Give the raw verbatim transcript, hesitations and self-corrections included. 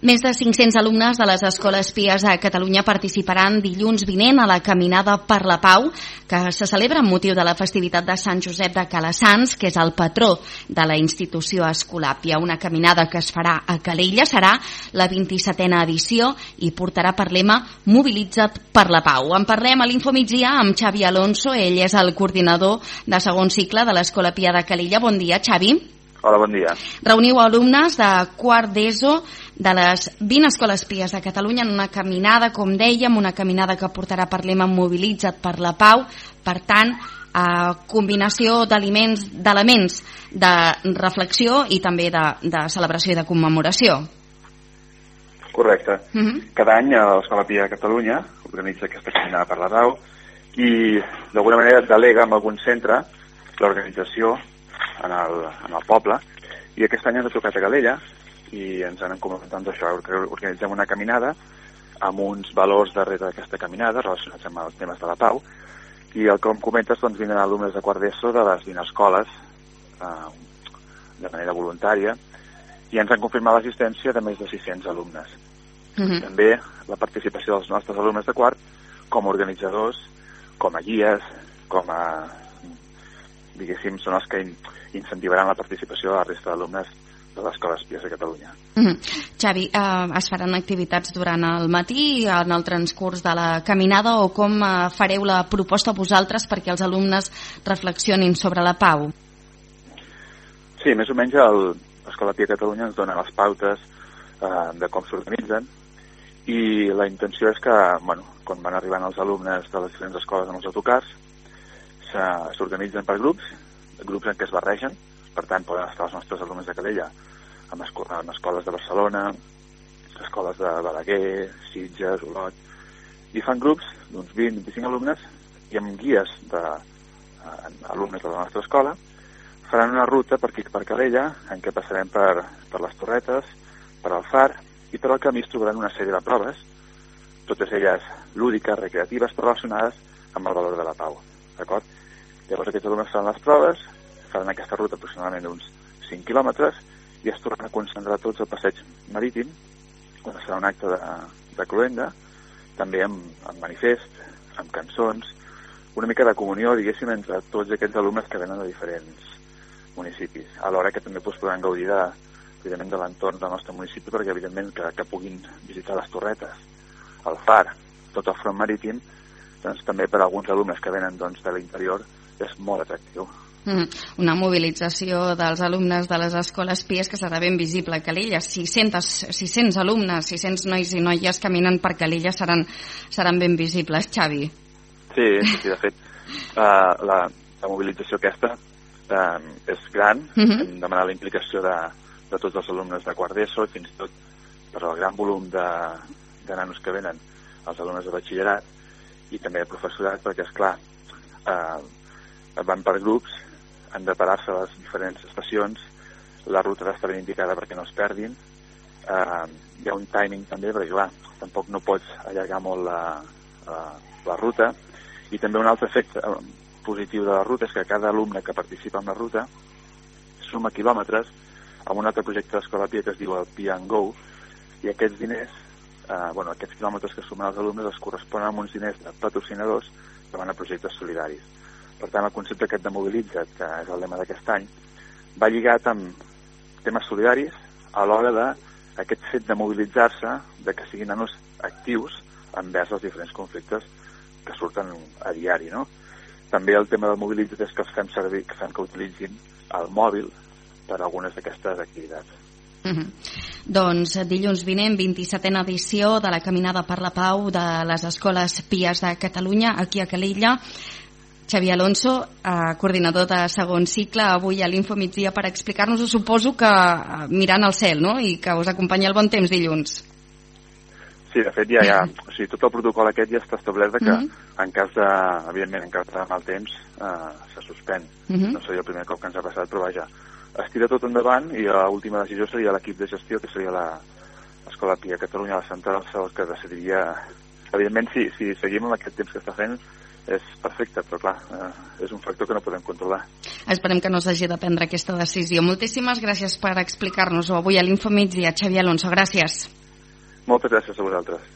Més de cinc-cents alumnes de les escoles pies de Catalunya participaran dilluns vinent a la Caminada per la Pau, que se celebra amb motiu de la festivitat de Sant Josep de Calassanç, que és el patró de la institució Escolàpia. Una caminada que es farà a Calella, serà la vint-i-setena edició i portarà per lema Mobilitza't per la Pau. En parlem a l'Infomigdia amb Xavi Alonso, ell és el coordinador de segon cicle de l'Escola Pia de Calella. Bon dia, Xavi. Hola, bon dia. Reuniu alumnes de quart d'ESO de les vint escoles pies de Catalunya en una caminada, com dèiem, una caminada que portarà per lema Mobilitza't per la Pau. Per tant, eh, combinació d'aliments, d'elements de reflexió i també de, de celebració i de commemoració. Correcte. Uh -huh. Cada any l'Escola Pia de Catalunya organitza aquesta caminada per la Pau i d'alguna manera delega en algun centre l'organització en el, en el poble, i aquest any ens ha tocat a Calella i ens han comentat això, que organitzem una caminada amb uns valors darrere d'aquesta caminada relacionats amb els temes de la pau, i el que em comentes, doncs vinen alumnes de quart d'ESO de les vint escoles eh, de manera voluntària, i ens han confirmat l'assistència de més de sis-cents alumnes. Uh-huh. També la participació dels nostres alumnes de quart com a organitzadors, com a guies, com a, diguéssim, són els que incentivaran la participació de la resta d'alumnes de les escoles pies de Catalunya. Mm-hmm. Xavi, eh, es faran activitats durant el matí, en el transcurs de la caminada, o com eh, fareu la proposta vosaltres perquè els alumnes reflexionin sobre la pau? Sí, més o menys l'Escola Pia de Catalunya ens dona les pautes eh, de com s'organitzen, i la intenció és que, bueno, quan van arribant els alumnes de les diferents escoles amb els autocars, s'organitzen per grups, grups en què es barregen. Per tant, poden estar els nostres alumnes de Calella en, esco en escoles de Barcelona, escoles de Balaguer, Sitges, Olot, i fan grups d'uns vint a vint-i-cinc alumnes, i amb guies d'alumnes de, de la nostra escola faran una ruta per aquí, per Calella, en què passarem per, per les Torretes, per el Far, i per al camí es trobaran una sèrie de proves, totes elles lúdiques, recreatives, però relacionades amb el valor de la pau. D'acord? Llavors aquests alumnes faran les proves, faran aquesta ruta aproximadament d'uns cinc quilòmetres, i es tornen a concentrar tots al passeig marítim, on serà un acte de, de cloenda, també amb, amb manifest, amb cançons, una mica de comunió, diguéssim, entre tots aquests alumnes que venen de diferents municipis. Alhora que també doncs, podran gaudir de, evidentment, de l'entorn del nostre municipi, perquè evidentment que, que puguin visitar les Torretes, el Far, tot el front marítim, doncs també per a alguns alumnes que venen doncs, de l'interior és molt atractiu. Mm, una mobilització dels alumnes de les escoles pies que serà ben visible a Calella. sis-cents alumnes, sis-cents nois i noies caminant per Calella seran, seran ben visibles, Xavi. Sí, sí, sí, de fet, uh, la, la mobilització aquesta uh, és gran. Mm-hmm. Hem demanat la implicació de, de tots els alumnes de quart d'ESO, i fins i tot per el gran volum de, de nanos que venen, els alumnes de batxillerat, i també de professorat, perquè, esclar, eh, van per grups, han de parar-se a les diferents estacions, la ruta ha d'estar ben indicada perquè no es perdin, eh, hi ha un timing també, perquè, clar, tampoc no pots allargar molt la, la, la ruta, i també un altre efecte positiu de la ruta és que cada alumne que participa en la ruta suma quilòmetres amb un altre projecte d'Escola Pia que es diu el Pia and Go, i aquests diners, eh, bueno, aquests quilòmetres que sumen els alumnes es corresponen amb uns diners de patrocinadors que van a projectes solidaris. Per tant, el concepte aquest de Mobilitza't, que és el lema d'aquest any, va lligat amb temes solidaris a l'hora d'aquest fet de mobilitzar-se, de que siguin nanos actius envers els diferents conflictes que surten a diari, no? També el tema del Mobilitza't és que els fem servir, que fem que utilitzin el mòbil per a algunes d'aquestes activitats. Uh-huh. Doncs dilluns vinent, vint-i-setena edició de la Caminada per la Pau de les escoles pies de Catalunya, aquí a Calella. Xavi Alonso, eh, coordinador de segon cicle, avui a l'Infomigdia per explicar-nos, suposo que eh, mirant al cel, no?, i que us acompanya el bon temps dilluns. Sí, de fet ja hi ha, o sigui, tot el protocol aquest ja està establert que mm-hmm. en cas de, evidentment, en cas de mal temps eh, se suspèn. Mm-hmm. No seria el primer cop que ens ha passat, però vaja, es tira tot endavant, i l'última decisió seria l'equip de gestió, que seria l'Escola Pia Catalunya, la central, el que decidiria. Evidentment, sí, si seguim amb aquest temps que està fent, és perfecte, però clar, eh, és un factor que no podem controlar. Esperem que no s'hagi de prendre aquesta decisió. Moltíssimes gràcies per explicar-nos-ho avui a l'Infomigdia. Xavi Alonso, gràcies. Moltes gràcies a vosaltres.